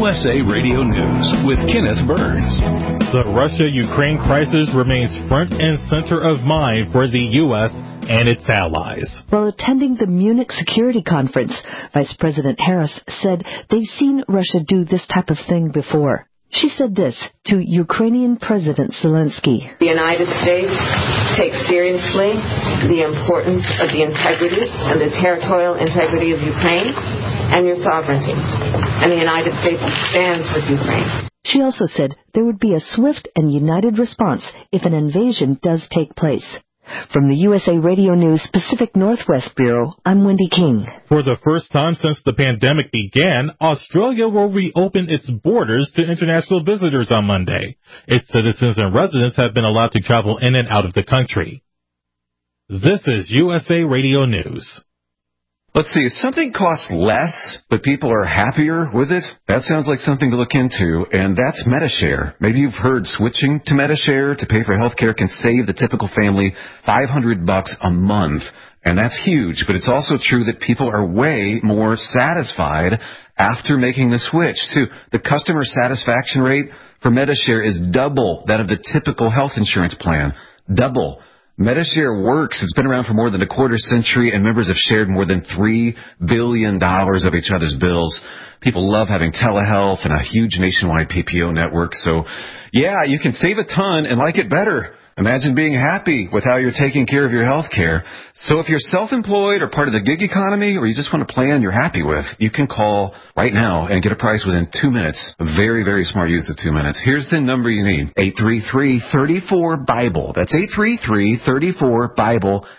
USA Radio News with Kenneth Burns. The Russia-Ukraine crisis remains front and center of mind for the U.S. and its allies. While attending the Munich Security Conference, Vice President Harris said they've seen Russia do this type of thing before. She said this to Ukrainian President Zelensky. The United States takes seriously the importance of the integrity and the territorial integrity of Ukraine and your sovereignty. And the United States stands with Ukraine. She also said there would be a swift and united response if an invasion does take place. From the USA Radio News Pacific Northwest Bureau, I'm Wendy King. For the first time since the pandemic began, Australia will reopen its borders to international visitors on Monday. Its citizens and residents have been allowed to travel in and out of the country. This is USA Radio News. Let's see, if something costs less, but people are happier with it, that sounds like something to look into, and that's Medi-Share. Maybe you've heard switching to Medi-Share to pay for health care can save the typical family $500 a month, and that's huge, but it's also true that people are way more satisfied after making the switch, too. The customer satisfaction rate for Medi-Share is double that of the typical health insurance plan. Double. Medi-Share works. It's been around for more than a quarter century, and members have shared more than $3 billion of each other's bills. People love having telehealth and a huge nationwide PPO network. So, yeah, you can save a ton and like it better. Imagine being happy with how you're taking care of your health care. So if you're self-employed or part of the gig economy, or you just want a plan you're happy with, you can call right now and get a price within 2 minutes. A very, very smart use of 2 minutes. Here's the number you need. 833-34-BIBLE. That's 833-34-BIBLE.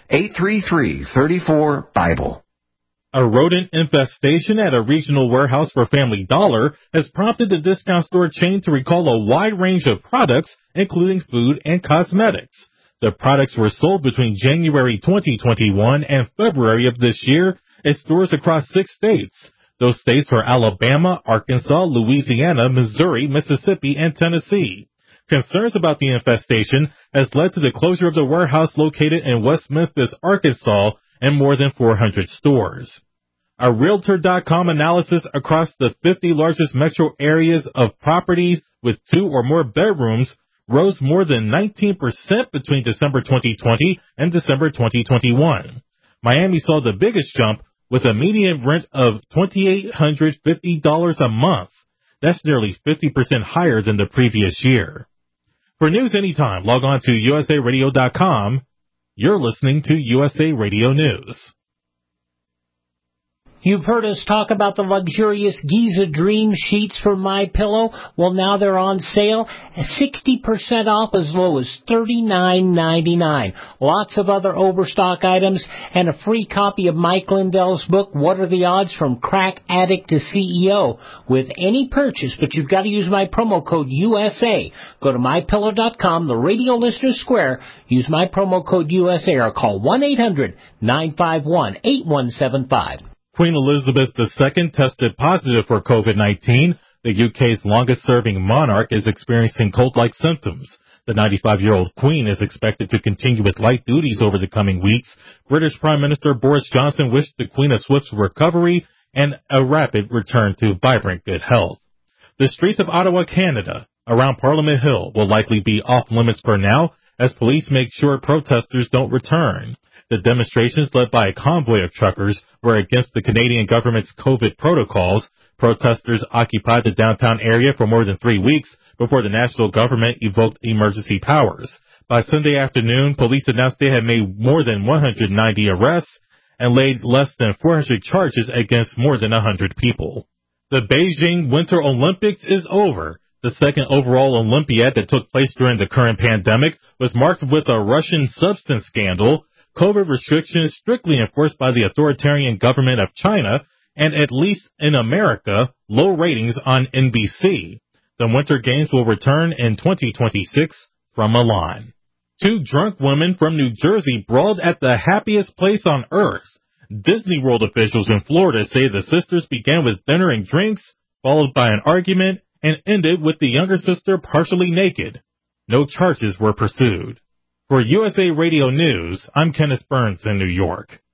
833-34-BIBLE. A rodent infestation at a regional warehouse for Family Dollar has prompted the discount store chain to recall a wide range of products, including food and cosmetics. The products were sold between January 2021 and February of this year at stores across 6 states. Those states are Alabama, Arkansas, Louisiana, Missouri, Mississippi, and Tennessee. Concerns about the infestation has led to the closure of the warehouse located in West Memphis, Arkansas, and more than 400 stores. A Realtor.com analysis across the 50 largest metro areas of properties with 2 or more bedrooms rose more than 19% between December 2020 and December 2021. Miami saw the biggest jump with a median rent of $2,850 a month. That's nearly 50% higher than the previous year. For news anytime, log on to usaradio.com. You're listening to USA Radio News. You've heard us talk about the luxurious Giza Dream sheets from MyPillow. Well, now they're on sale, 60% off as low as $39.99. Lots of other overstock items and a free copy of Mike Lindell's book, What Are the Odds from Crack Addict to CEO, with any purchase, but you've got to use my promo code USA. Go to MyPillow.com, the Radio Listener Square, use my promo code USA, or call 1-800-951-8175. Queen Elizabeth II tested positive for COVID-19. The UK's longest-serving monarch is experiencing cold-like symptoms. The 95-year-old Queen is expected to continue with light duties over the coming weeks. British Prime Minister Boris Johnson wished the Queen a swift recovery and a rapid return to vibrant good health. The streets of Ottawa, Canada, around Parliament Hill, will likely be off-limits for now as police make sure protesters don't return. The demonstrations, led by a convoy of truckers, were against the Canadian government's COVID protocols. Protesters occupied the downtown area for more than 3 weeks before the national government evoked emergency powers. By Sunday afternoon, police announced they had made more than 190 arrests and laid less than 400 charges against more than 100 people. The Beijing Winter Olympics is over. The second overall Olympiad that took place during the current pandemic was marked with a Russian substance scandal, COVID restrictions strictly enforced by the authoritarian government of China, and at least in America, low ratings on NBC. The Winter Games will return in 2026 from Milan. 2 drunk women from New Jersey brawled at the happiest place on earth. Disney World officials in Florida say the sisters began with dinner and drinks, followed by an argument, and ended with the younger sister partially naked. No charges were pursued. For USA Radio News, I'm Kenneth Burns in New York.